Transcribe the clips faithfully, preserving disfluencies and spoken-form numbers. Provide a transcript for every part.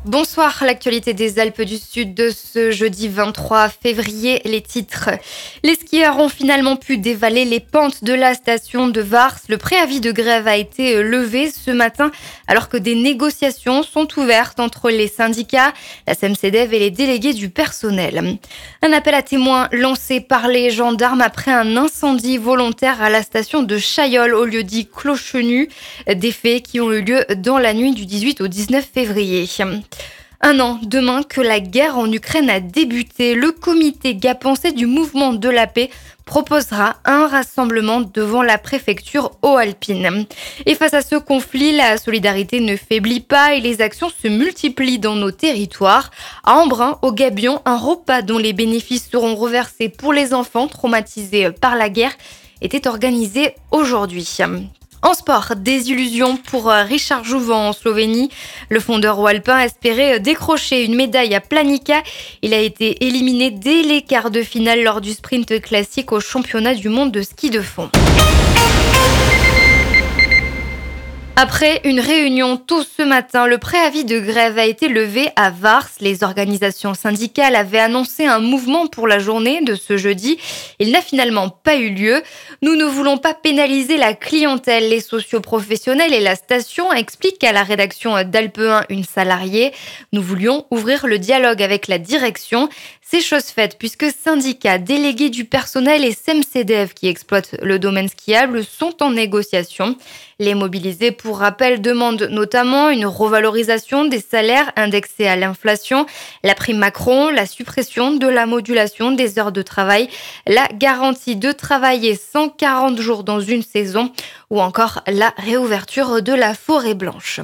Bonsoir, l'actualité des Alpes du Sud de ce jeudi vingt-trois février, les titres. Les skieurs ont finalement pu dévaler les pentes de la station de Vars. Le préavis de grève a été levé ce matin alors que des négociations sont ouvertes entre les syndicats, la S E M C D E V et les délégués du personnel. Un appel à témoins lancé par les gendarmes après un incendie volontaire à la station de Chaillol au lieu-dit Clochenu, des faits qui ont eu lieu dans la nuit du dix-huit au dix-neuf février. Un an demain que la guerre en Ukraine a débuté, le comité Gap-Pensée du mouvement de la paix proposera un rassemblement devant la préfecture haut-alpine. Et face à ce conflit, la solidarité ne faiblit pas et les actions se multiplient dans nos territoires. À Embrun, au Gabion, un repas dont les bénéfices seront reversés pour les enfants traumatisés par la guerre était organisé aujourd'hui. En sport, désillusion pour Richard Jouvan en Slovénie. Le fondeur haut-alpin espérait décrocher une médaille à Planica. Il a été éliminé dès les quarts de finale lors du sprint classique au championnat du monde de ski de fond. Après une réunion tôt ce matin, le préavis de grève a été levé à Vars. Les organisations syndicales avaient annoncé un mouvement pour la journée de ce jeudi. Il n'a finalement pas eu lieu. Nous ne voulons pas pénaliser la clientèle, les socioprofessionnels et la station, explique à la rédaction d'Alpe un une salariée. Nous voulions ouvrir le dialogue avec la direction. C'est chose faite puisque syndicats, délégués du personnel et S E M C D E V qui exploitent le domaine skiable sont en négociation. Les mobilisés, pour rappel, demandent notamment une revalorisation des salaires indexés à l'inflation, la prime Macron, la suppression de la modulation des heures de travail, la garantie de travailler cent quarante jours dans une saison ou encore la réouverture de la forêt blanche.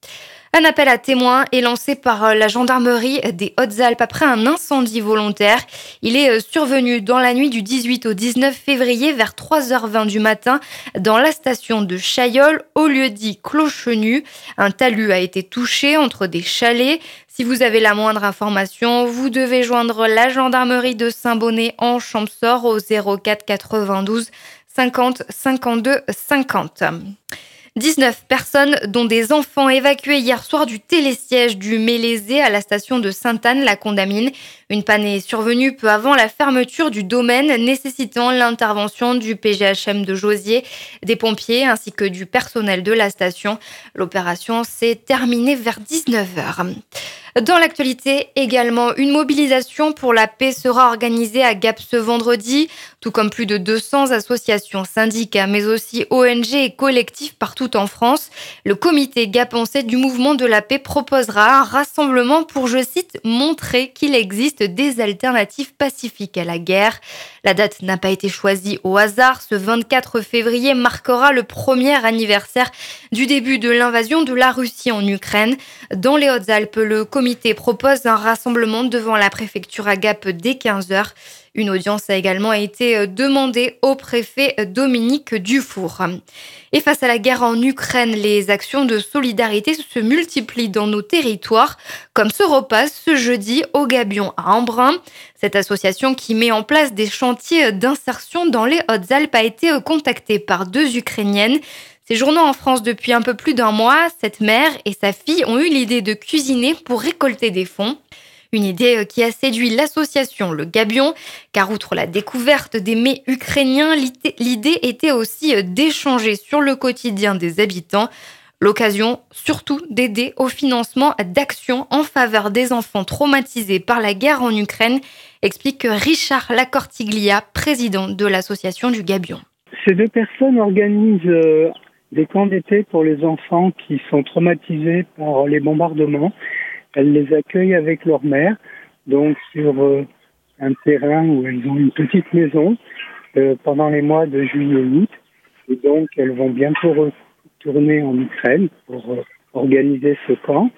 Un appel à témoins est lancé par la gendarmerie des Hautes-Alpes après un incendie volontaire. Il est survenu dans la nuit du dix-huit au dix-neuf février vers trois heures vingt du matin dans la station de Chaillol au lieu-dit Clochenu. Un talus a été touché entre des chalets. Si vous avez la moindre information, vous devez joindre la gendarmerie de Saint-Bonnet en Champsaur au zéro quatre quatre-vingt-douze cinquante cinquante-deux cinquante. dix-neuf personnes, dont des enfants évacués hier soir du télésiège du Mélésé à la station de Sainte-Anne-la-Condamine. Une panne est survenue peu avant la fermeture du domaine, nécessitant l'intervention du P G H M de Josier, des pompiers ainsi que du personnel de la station. L'opération s'est terminée vers dix-neuf heures. Dans l'actualité également, une mobilisation pour la paix sera organisée à Gap ce vendredi, tout comme plus de deux cents associations, syndicats, mais aussi O N G et collectifs partout en France. Le comité Gap-Pensée du mouvement de la paix proposera un rassemblement pour, je cite, montrer qu'il existe des alternatives pacifiques à la guerre. La date n'a pas été choisie au hasard. Ce vingt-quatre février marquera le premier anniversaire du début de l'invasion de la Russie en Ukraine. Dans les Hautes-Alpes, le comité propose un rassemblement devant la préfecture à Gap dès quinze heures. Une audience a également été demandée au préfet Dominique Dufour. Et face à la guerre en Ukraine, les actions de solidarité se multiplient dans nos territoires, comme ce repas ce jeudi au Gabion à Embrun. Cette association qui met en place des chantiers d'insertion dans les Hautes-Alpes a été contactée par deux Ukrainiennes. Séjournant en France depuis un peu plus d'un mois, cette mère et sa fille ont eu l'idée de cuisiner pour récolter des fonds. Une idée qui a séduit l'association Le Gabion, car outre la découverte des mets ukrainiens, l'idée était aussi d'échanger sur le quotidien des habitants. L'occasion surtout d'aider au financement d'actions en faveur des enfants traumatisés par la guerre en Ukraine, explique Richard Lacortiglia, président de l'association du Gabion. Ces deux personnes organisent euh, des camps d'été pour les enfants qui sont traumatisés par les bombardements. Elles les accueillent avec leur mère, donc sur euh, un terrain où elles ont une petite maison euh, pendant les mois de juillet et août. Et donc, elles vont bientôt retourner en Ukraine pour euh, organiser ce camp.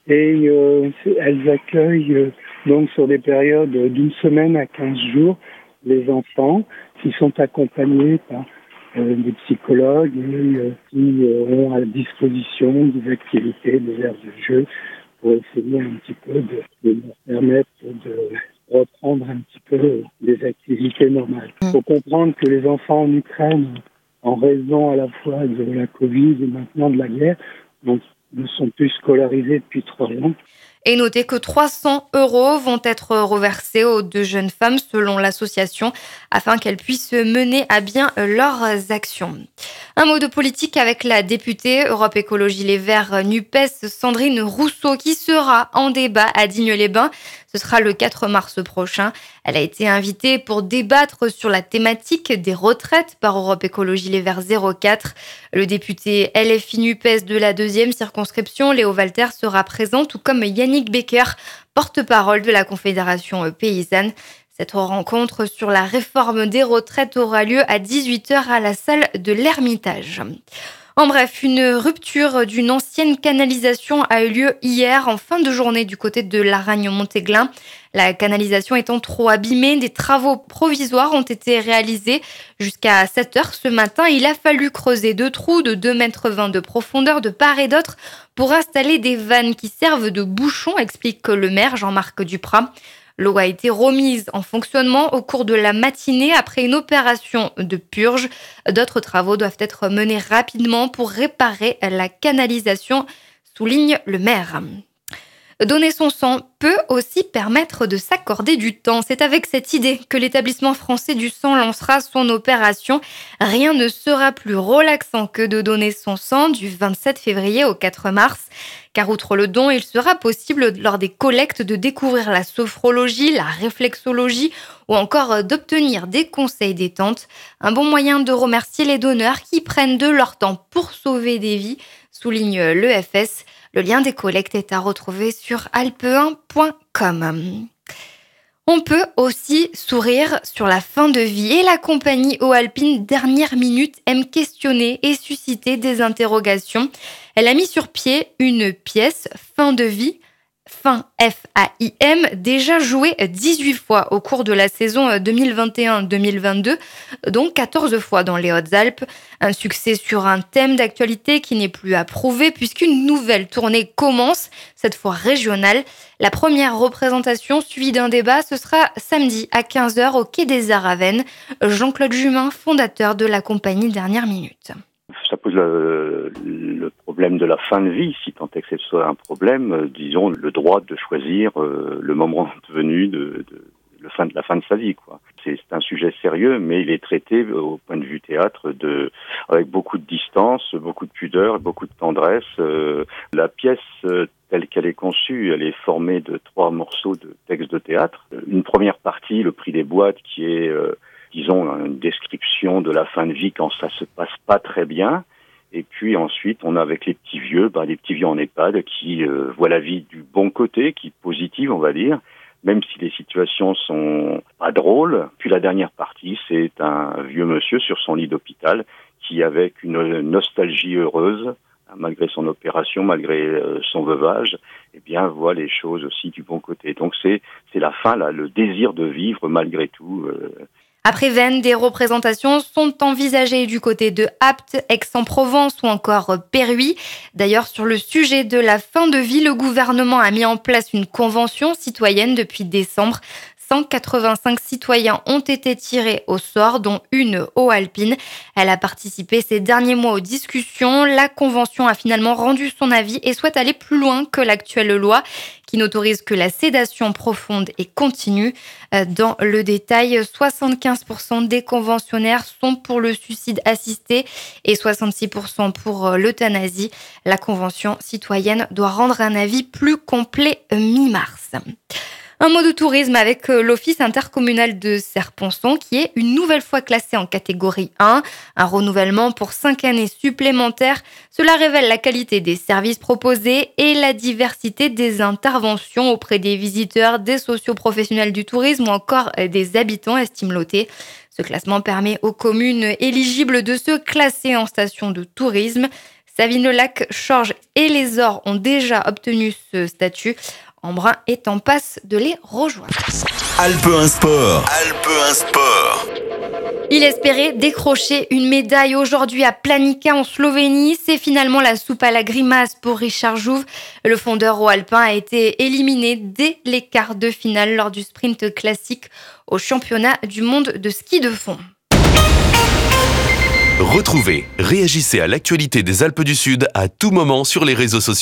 Et euh, elles accueillent euh, donc sur des périodes d'une semaine à quinze jours les enfants qui sont accompagnés par euh, des psychologues et, euh, qui euh, ont à disposition des activités, des aires de jeu, pour essayer un petit peu de, de leur permettre de reprendre un petit peu des activités normales. Il faut comprendre que les enfants en Ukraine, en raison à la fois de la Covid et maintenant de la guerre, donc, ne sont plus scolarisés depuis trois ans. Et notez que trois cents euros vont être reversés aux deux jeunes femmes selon l'association afin qu'elles puissent mener à bien leurs actions. Un mot de politique avec la députée Europe Écologie Les Verts NUPES Sandrine Rousseau qui sera en débat à Digne-les-Bains. Ce sera le quatre mars prochain. Elle a été invitée pour débattre sur la thématique des retraites par Europe Écologie Les Verts zéro quatre. Le député L F I NUPES de la deuxième circonscription, Léo Walter, sera présent, tout comme Yannick Becker, porte-parole de la Confédération paysanne. Cette rencontre sur la réforme des retraites aura lieu à dix-huit heures à la salle de l'Ermitage. En bref, une rupture d'une ancienne canalisation a eu lieu hier en fin de journée du côté de Laragne-Montéglin. La canalisation étant trop abîmée, des travaux provisoires ont été réalisés. Jusqu'à sept heures ce matin, il a fallu creuser deux trous de deux mètres vingt de profondeur de part et d'autre pour installer des vannes qui servent de bouchons, explique le maire Jean-Marc Duprat. L'eau a été remise en fonctionnement au cours de la matinée après une opération de purge. D'autres travaux doivent être menés rapidement pour réparer la canalisation, souligne le maire. Donner son sang peut aussi permettre de s'accorder du temps. C'est avec cette idée que l'établissement français du sang lancera son opération. Rien ne sera plus relaxant que de donner son sang du vingt-sept février au quatre mars. Car outre le don, il sera possible lors des collectes de découvrir la sophrologie, la réflexologie ou encore d'obtenir des conseils détente. Un bon moyen de remercier les donneurs qui prennent de leur temps pour sauver des vies, souligne l'E F S. Le lien des collectes est à retrouver sur alpe un point com. On peut aussi sourire sur la fin de vie et la compagnie Eau Alpine Dernière Minute aime questionner et susciter des interrogations. Elle a mis sur pied une pièce fin de vie, fin F A I M, déjà jouée dix-huit fois au cours de la saison deux mille vingt et un deux mille vingt-deux, dont quatorze fois dans les Hautes-Alpes. Un succès sur un thème d'actualité qui n'est plus à prouver puisqu'une nouvelle tournée commence, cette fois régionale. La première représentation suivie d'un débat, ce sera samedi à quinze heures au Quai des Arts à Vennes. Jean-Claude Jumin, fondateur de la compagnie Dernière Minute. Ça pose le, le problème de la fin de vie, si tant est que ce soit un problème, euh, disons le droit de choisir euh, le moment venu de, de, le fin de la fin de sa vie, quoi. C'est, c'est un sujet sérieux, mais il est traité euh, au point de vue théâtre de avec beaucoup de distance, beaucoup de pudeur, beaucoup de tendresse. Euh, la pièce euh, telle qu'elle est conçue, elle est formée de trois morceaux de texte de théâtre. Une première partie, le prix des boîtes, qui est euh, disons, une description de la fin de vie quand ça se passe pas très bien. Et puis ensuite, on a avec les petits vieux, ben, les petits vieux en EHPAD qui euh, voient la vie du bon côté, qui est positive, on va dire, même si les situations sont pas drôles. Puis la dernière partie, c'est un vieux monsieur sur son lit d'hôpital qui, avec une nostalgie heureuse, malgré son opération, malgré euh, son veuvage, eh bien, voit les choses aussi du bon côté. Donc c'est, c'est la fin, là, le désir de vivre malgré tout. Euh, Après Vennes, des représentations sont envisagées du côté de Apt, Aix-en-Provence ou encore Péruy. D'ailleurs, sur le sujet de la fin de vie, le gouvernement a mis en place une convention citoyenne depuis décembre. cent quatre-vingt-cinq citoyens ont été tirés au sort, dont une Eau Alpine. Elle a participé ces derniers mois aux discussions. La Convention a finalement rendu son avis et souhaite aller plus loin que l'actuelle loi, qui n'autorise que la sédation profonde et continue. Dans le détail, soixante-quinze pour cent des conventionnaires sont pour le suicide assisté et soixante-six pour cent pour l'euthanasie. La Convention citoyenne doit rendre un avis plus complet mi-mars. Un mot de tourisme avec l'Office intercommunal de Serre-Ponçon qui est une nouvelle fois classé en catégorie un. Un renouvellement pour cinq années supplémentaires. Cela révèle la qualité des services proposés et la diversité des interventions auprès des visiteurs, des socioprofessionnels du tourisme ou encore des habitants, estime l'O T. Ce classement permet aux communes éligibles de se classer en station de tourisme. Savines-le-Lac, Chorges et les Ors ont déjà obtenu ce statut. Embrun est en passe de les rejoindre. Alpe un Sport. Alpe un Sport. Il espérait décrocher une médaille aujourd'hui à Planica en Slovénie. C'est finalement la soupe à la grimace pour Richard Jouve. Le fondeur Eau Alpin a été éliminé dès les quarts de finale lors du sprint classique au championnat du monde de ski de fond. Retrouvez, réagissez à l'actualité des Alpes du Sud à tout moment sur les réseaux sociaux.